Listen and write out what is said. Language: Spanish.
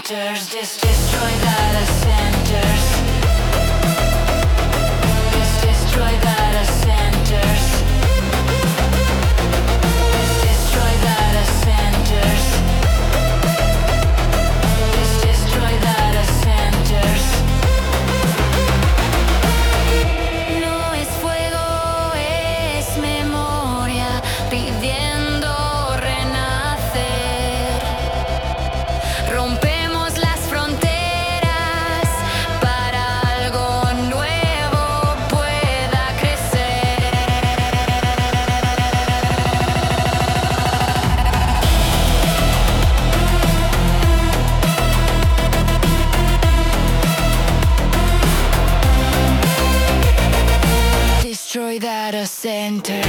centers, destroy data centers. Destroy data centers. Destroy data centers. Destroy data centers. No es fuego, es memoria pidiendo renacer. Rompemos las fronteras para algo nuevo pueda crecer. Destroy data centers.